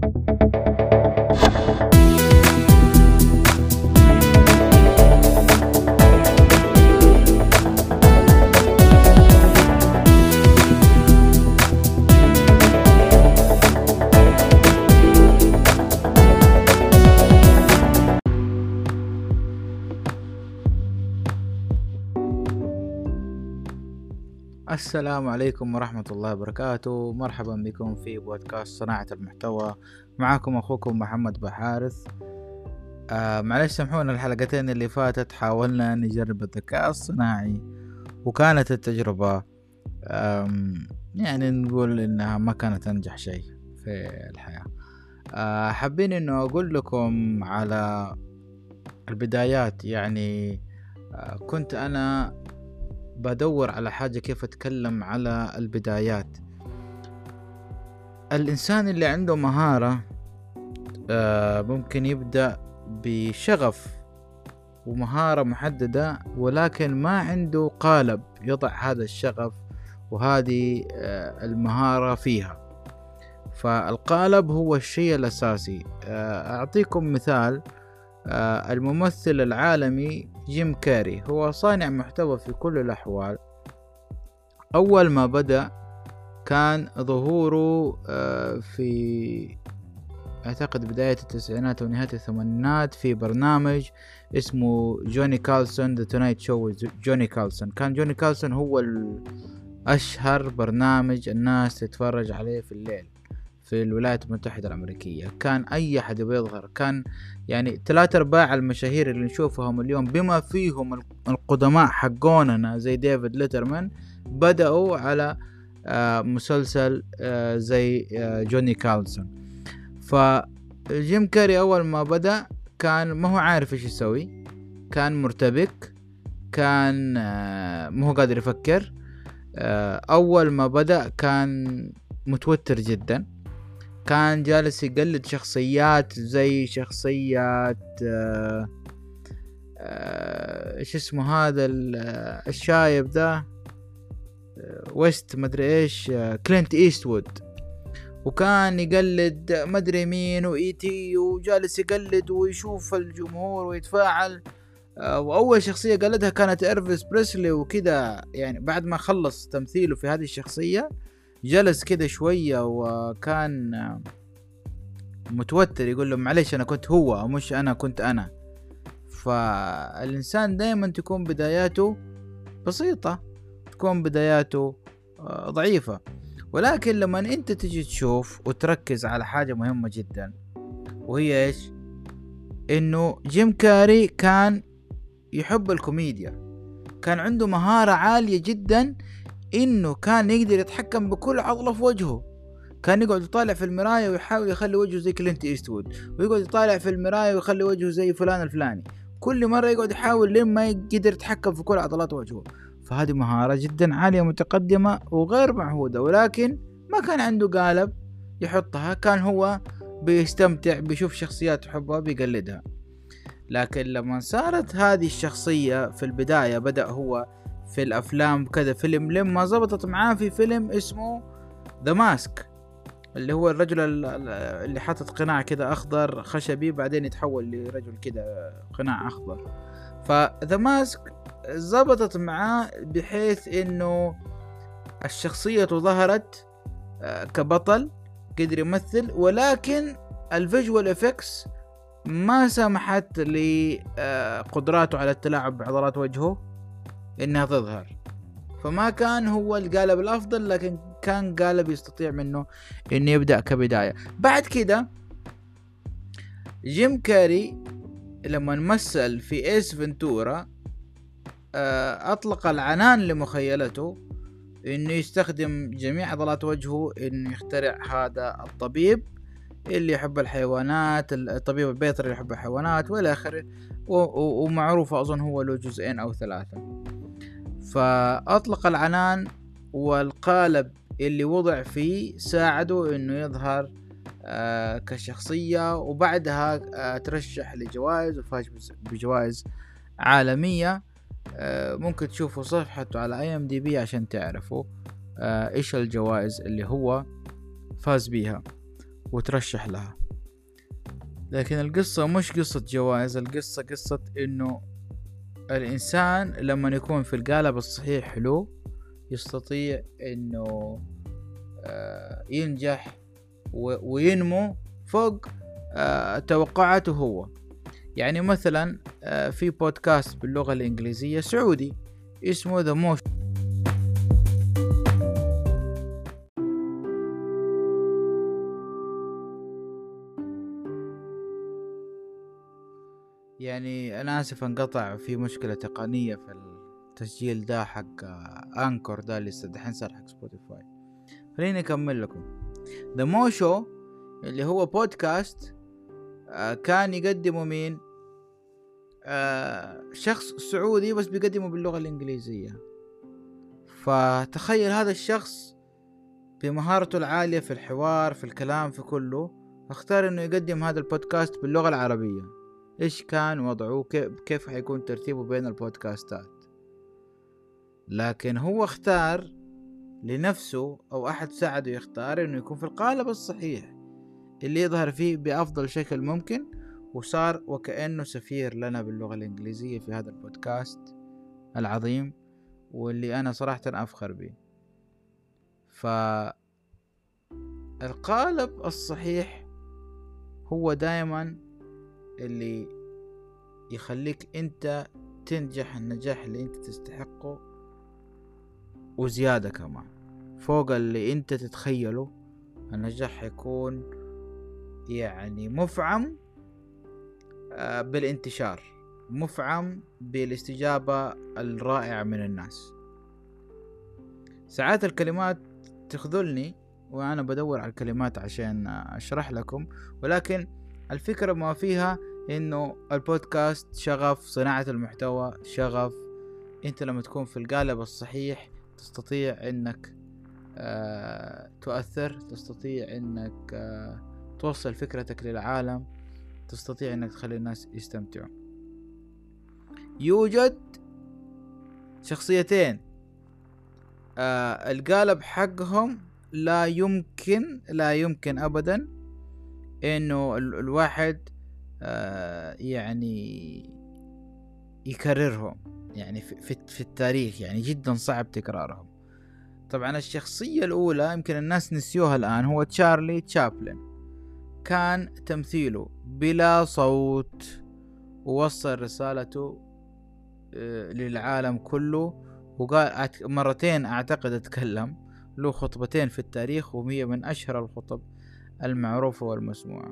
السلام عليكم ورحمة الله وبركاته. مرحبا بكم في بودكاست صناعة المحتوى. معكم أخوكم محمد بحارث. معلش سامحونا، الحلقتين اللي فاتت حاولنا نجرب الذكاء الصناعي وكانت التجربة يعني نقول إنها ما كانت أنجح شيء في الحياة. حابين إنه أقول لكم على البدايات. يعني كنت أنا بدور على حاجة كيف أتكلم على البدايات. الإنسان اللي عنده مهارة ممكن يبدأ بشغف ومهارة محددة، ولكن ما عنده قالب يضع هذا الشغف وهذه المهارة فيها. فالقالب هو الشيء الأساسي. أعطيكم مثال. الممثل العالمي جيم كاري هو صانع محتوى في كل الأحوال. أول ما بدأ كان ظهوره في أعتقد بداية التسعينات ونهاية الثمانينات في برنامج اسمه جوني كارلسون The Tonight Show with جوني كارلسون. كان جوني كارلسون هو الأشهر برنامج الناس تتفرج عليه في الليل في الولايات المتحدة الأمريكية. كان أي أحد بيظهر، كان يعني 3/4 المشاهير اللي نشوفهم اليوم بما فيهم القدماء حقوننا زي ديفيد ليترمان بدأوا على مسلسل زي جوني كارلسون. فجيم كاري أول ما بدأ كان ما هو عارف إيش يسوي، كان مرتبك، كان ما هو قادر يفكر. أول ما بدأ كان متوتر جدا، كان جالس يقلد شخصيات زي شخصيات ايش اسمه هذا الشايب ذا ويست مدري ايش، كلينت ايستوود، وكان يقلد مدري مين وإيتي، وجالس يقلد ويشوف الجمهور ويتفاعل. وأول شخصية قلدها كانت إلفيس بريسلي وكذا. يعني بعد ما خلص تمثيله في هذه الشخصية جلس كده شوية وكان متوتر، يقول له معليش أنا كنت هو مش أنا كنت أنا. فالإنسان دايما تكون بداياته بسيطة، تكون بداياته ضعيفة، ولكن لما أنت تجي تشوف وتركز على حاجة مهمة جدا، وهي إيش؟ إنه جيم كاري كان يحب الكوميديا، كان عنده مهارة عالية جدا إنه كان يقدر يتحكم بكل عضلة في وجهه. كان يقعد يطالع في المراية ويحاول يخلي وجهه زي كلينت إيستوود، ويقعد يطالع في المراية ويخلي وجهه زي فلان الفلاني. كل مرة يقعد يحاول لين ما يقدر يتحكم في كل عضلات وجهه. فهذه مهارة جدا عالية متقدمة وغير معهودة، ولكن ما كان عنده قالب يحطها. كان هو بيستمتع بيشوف شخصيات يحبها بيقلدها. لكن لما صارت هذه الشخصية في البداية بدأ هو في الأفلام كذا فيلم، لما زبطت معاه في فيلم اسمه ذا ماسك، اللي هو الرجل اللي حاطط قناع كذا أخضر خشبي بعدين يتحول لرجل كذا قناع أخضر. فذا ماسك زبطت معاه بحيث إنه الشخصية ظهرت كبطل قدر يمثل، ولكن الفيجوال افكس ما سمحت لقدراته على التلاعب بعضلات وجهه إنها تظهر. فما كان هو القالب الأفضل، لكن كان قالب يستطيع منه إنه يبدأ كبداية. بعد كده جيم كاري لما مثل في إيس فنتورا أطلق العنان لمخيلته إنه يستخدم جميع عضلات وجهه إنه يخترع هذا الطبيب اللي يحب الحيوانات، الطبيب البيطري اللي يحب الحيوانات والى آخره. ومعروف أظن هو له 2 أو 3. فأطلق العنان، والقالب اللي وضع فيه ساعده إنه يظهر كشخصية، وبعدها ترشح لجوائز وفاز بجوائز عالمية. ممكن تشوفوا صفحته على IMDb عشان تعرفوا إيش الجوائز اللي هو فاز بيها. وترشح لها. لكن القصة مش قصة جوائز، القصة قصة انه الانسان لما يكون في القالب الصحيح له يستطيع انه ينجح وينمو فوق توقعاته هو. يعني مثلا في بودكاست باللغة الإنجليزية سعودي اسمه The Motion. يعني أنا آسف انقطع في مشكلة تقنية في التسجيل ده حق أنكور ده اللي دحين صار حق سبوتيفاي. خليني أكمل لكم. The Motion اللي هو بودكاست كان يقدمه مين؟ شخص سعودي بس بيقدمه باللغة الإنجليزية. فتخيل هذا الشخص بمهارته العالية في الحوار في الكلام في كله اختار انه يقدم هذا البودكاست باللغة العربية. ايش كان وضعه؟ كيف حيكون ترتيبه بين البودكاستات؟ لكن هو اختار لنفسه او احد ساعده يختار انه يكون في القالب الصحيح اللي يظهر فيه بافضل شكل ممكن، وصار وكأنه سفير لنا باللغة الإنجليزية في هذا البودكاست العظيم واللي أنا صراحة أفخر به. فالقالب الصحيح هو دائما اللي يخليك أنت تنجح النجاح اللي أنت تستحقه وزيادة كمان فوق اللي أنت تتخيله. النجاح يكون يعني مفعم بالانتشار، مفعم بالاستجابة الرائعة من الناس. ساعات الكلمات تخذلني وأنا بدور على الكلمات عشان أشرح لكم، ولكن الفكرة ما فيها إنه البودكاست شغف، صناعة المحتوى شغف. أنت لما تكون في القالب الصحيح تستطيع إنك تؤثر، تستطيع إنك توصل فكرتك للعالم، تستطيع إنك تخلي الناس يستمتعوا. يوجد شخصيتين القالب حقهم لا يمكن أبدا إنه الواحد يعني يكررهم يعني في التاريخ، يعني جدا صعب تكرارهم. طبعا الشخصية الأولى يمكن الناس نسيوها الآن، هو تشارلي تشابلن. كان تمثيله بلا صوت ووصل رسالته للعالم كله، وقال مرتين أعتقد أتكلم، له خطبتين في التاريخ وهي من أشهر الخطب المعروفة والمسموعة.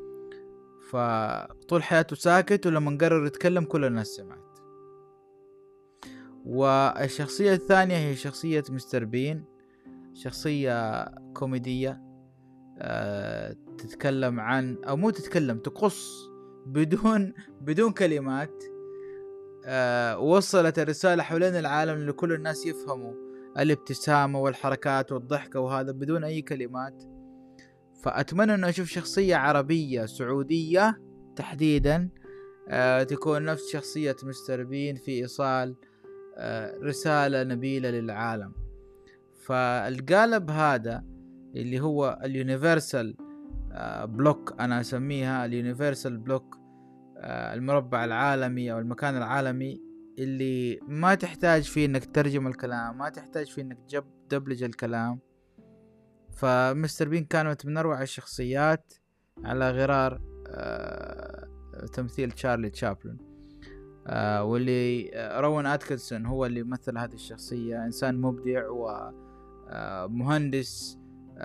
فطول حياته ساكت، ولما قرر يتكلم كل الناس سمعت. والشخصية الثانية هي شخصية مستر بين، شخصية كوميدية تتكلم عن أو مو تتكلم، تقص بدون كلمات. وصلت الرسالة حوالين العالم لكل الناس يفهموا الابتسامة والحركات والضحكة وهذا بدون أي كلمات. فأتمنى أن أشوف شخصية عربية سعودية تحديدا تكون نفس شخصية مستر بين في إيصال رسالة نبيلة للعالم. فالقالب هذا اللي هو اليونيفرسال بلوك، أنا أسميها اليونيفرسال بلوك، المربع العالمي أو المكان العالمي اللي ما تحتاج فيه إنك تترجم الكلام، ما تحتاج فيه إنك تدبلج الكلام. فمستر بين كانت من أروع الشخصيات على غرار تمثيل تشارلي تشابلن. واللي روان أتكنسون هو اللي مثل هذه الشخصية، إنسان مبدع ومهندس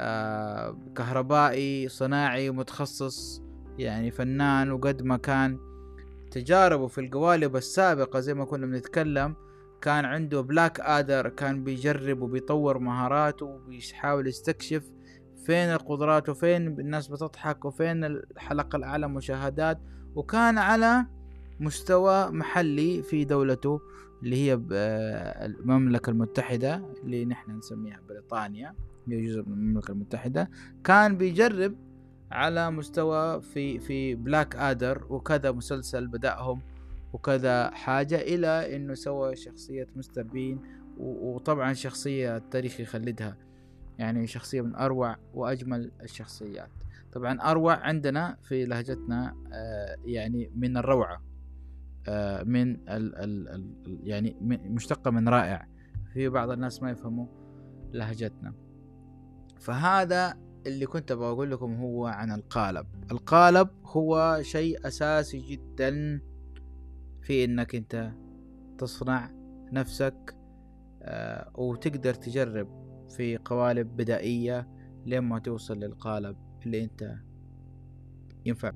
كهربائي صناعي متخصص، يعني فنان. وقد ما كان تجاربه في القوالب السابقة زي ما كنا بنتكلم، كان عنده بلاك آدر، كان بيجرب وبيطور مهاراته وبيحاول يستكشف فين القدرات وفين الناس بتضحك وفين الحلقة الأعلى مشاهدات. وكان على مستوى محلي في دولته اللي هي المملكة المتحدة اللي نحن نسميها بريطانيا، هي جزء من المملكة المتحدة. كان بيجرب على مستوى في بلاك آدر وكذا مسلسل بدأهم وكذا حاجة، إلى إنه سوى شخصية مستر بين. وطبعا شخصية التاريخ يخلدها، يعني شخصية من أروع وأجمل الشخصيات. طبعا أروع عندنا في لهجتنا يعني من الروعة، من يعني مشتقة من رائع. في بعض الناس ما يفهموا لهجتنا. فهذا اللي كنت بقول لكم هو عن القالب. القالب هو شيء أساسي جدا في إنك أنت تصنع نفسك، وتقدر تجرب في قوالب بدائية لما توصل للقالب اللي أنت ينفع.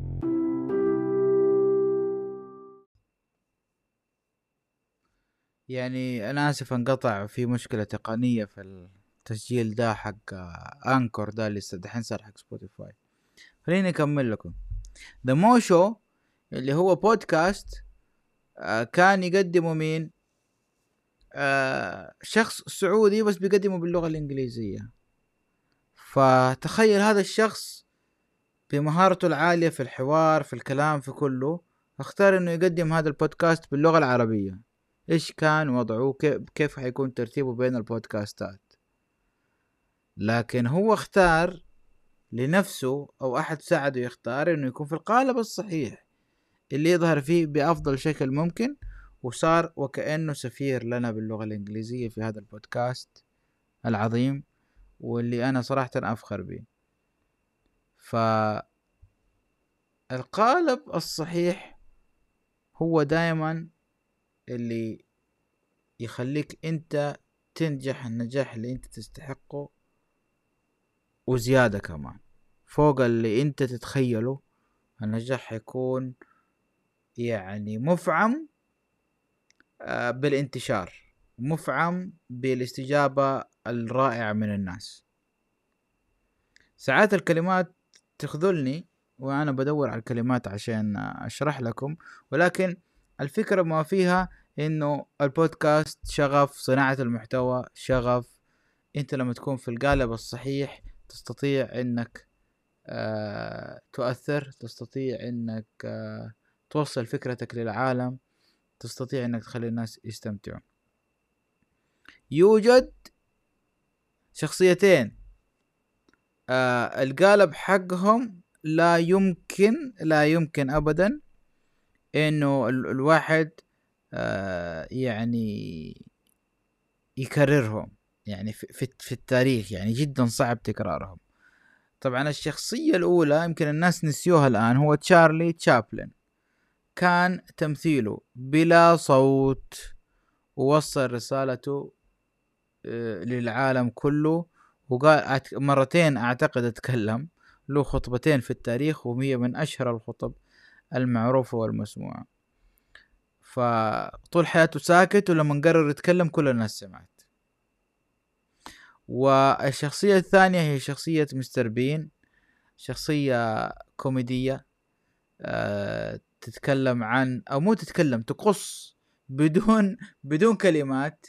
يعني أنا آسف انقطع في مشكلة تقنية في التسجيل ده حق أنكور ده اللي دحين صار حق سبوتيفاي. خليني أكمل لكم. ذا مو شو اللي هو بودكاست كان يقدمه مين؟ شخص سعودي بس بيقدمه باللغة الإنجليزية. فتخيل هذا الشخص بمهارته العالية في الحوار في الكلام في كله اختار انه يقدم هذا البودكاست باللغة العربية. ايش كان وضعه؟ كيف حيكون ترتيبه بين البودكاستات؟ لكن هو اختار لنفسه او احد ساعده يختار انه يكون في القالب الصحيح اللي يظهر فيه بافضل شكل ممكن، وصار وكأنه سفير لنا باللغة الانجليزية في هذا البودكاست العظيم واللي انا صراحة افخر به. فالقالب الصحيح هو دائما اللي يخليك انت تنجح النجاح اللي انت تستحقه وزيادة كمان فوق اللي انت تتخيله. النجاح حيكون يعني مفعم بالانتشار، مفعم بالاستجابة الرائعة من الناس. ساعات الكلمات تخذلني وانا بدور على الكلمات عشان اشرح لكم، ولكن الفكرة ما فيها انه البودكاست شغف، صناعة المحتوى شغف. انت لما تكون في القالب الصحيح تستطيع انك تؤثر، تستطيع انك توصل فكرتك للعالم، تستطيع انك تخلي الناس يستمتعوا. يوجد شخصيتين القالب حقهم لا يمكن ابدا انه الواحد يعني يكررهم، يعني في التاريخ يعني جدا صعب تكرارهم. طبعا الشخصية الأولى يمكن الناس نسيوها الآن، هو تشارلي تشابلن. كان تمثيله بلا صوت ووصل رسالته للعالم كله، وقال مرتين أعتقد اتكلم، له خطبتين في التاريخ وهي من أشهر الخطب المعروفة والمسموعة. فطول حياته ساكت ولما قرر يتكلم كل الناس سمعت. والشخصية الثانية هي شخصية مستر بين، شخصية كوميدية تتكلم عن او مو تتكلم، تقص بدون كلمات.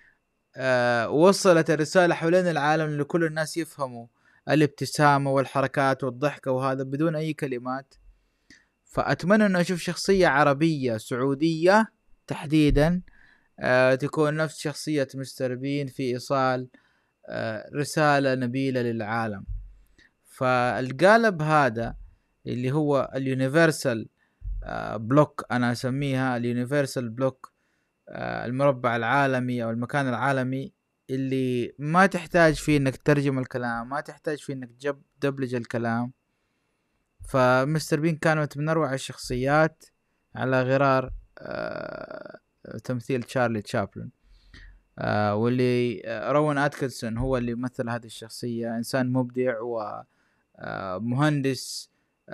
وصلت الرسالة حوالين العالم لكل الناس يفهموا الابتسامة والحركات والضحكة وهذا بدون اي كلمات. فاتمنى انه اشوف شخصية عربية سعودية تحديدا تكون نفس شخصية مستر بين في ايصال رسالة نبيلة للعالم. فالقالب هذا اللي هو اليونيفرسال بلوك، انا اسميها اليونيفرسال بلوك، المربع العالمي او المكان العالمي اللي ما تحتاج فيه انك تترجم الكلام، ما تحتاج فيه انك تدبلج الكلام. فمستر بين كانت من اروع الشخصيات على غرار تمثيل تشارلي تشابلن. واللي روان اتكنسون هو اللي مثل هذه الشخصية، انسان مبدع ومهندس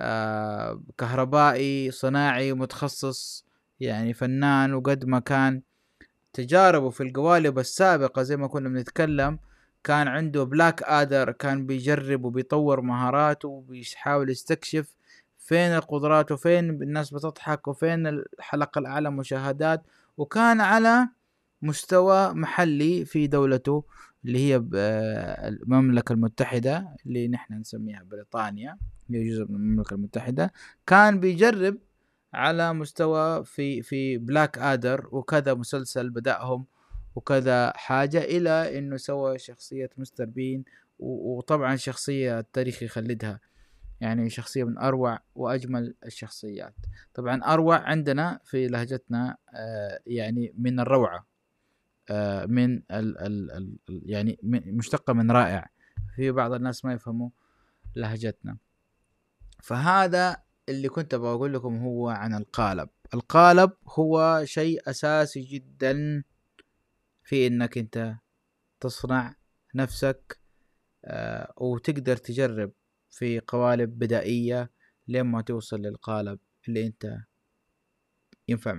كهربائي صناعي متخصص، يعني فنان. وقد ما كان تجاربه في القوالب السابقة زي ما كنا بنتكلم، كان عنده بلاك آدر، كان بيجرب وبيطور مهاراته وبيحاول يستكشف فين القدرات وفين الناس بتضحك وفين الحلقة الأعلى مشاهدات. وكان على مستوى محلي في دولته اللي هي المملكة المتحدة اللي نحن نسميها بريطانيا، هي جزء من المملكة المتحدة. كان بيجرب على مستوى في بلاك آدر وكذا مسلسل بدأهم وكذا حاجة، إلى إنه سوى شخصية مستر بين. وطبعا شخصية التاريخ يخلدها يعني شخصية من أروع وأجمل الشخصيات. طبعا أروع عندنا في لهجتنا يعني من الروعة، من يعني مشتقة من رائع. في بعض الناس ما يفهموا لهجتنا. فهذا اللي كنت أبغى أقول لكم هو عن القالب. القالب هو شيء أساسي جدا في إنك أنت تصنع نفسك، وتقدر تجرب في قوالب بدائية لما توصل للقالب اللي أنت ينفع